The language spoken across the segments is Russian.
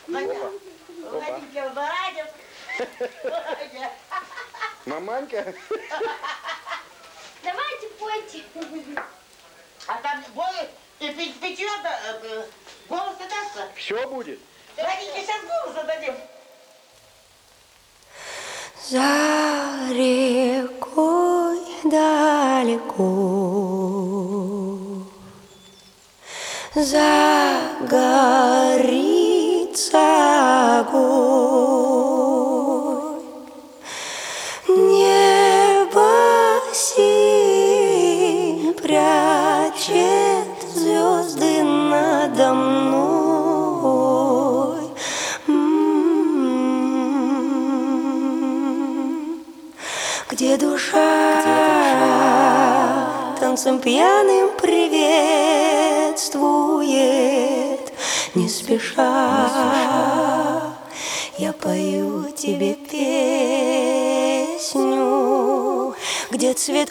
Опа. Владимир Баранев. Маманька. Давайте пойте. А там голос, печет, голос отдастся. Все будет. Давайте сейчас голос отдадим. За рекой далеко загорится огонь, небо синь прячет звезды надо мной. Где душа танцем пьяным приветствует, не спеша я пою тебе песню, где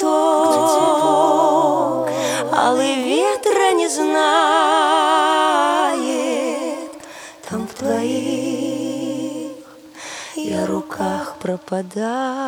цветок алый ветра не знает, там в твоих я руках пропадаю.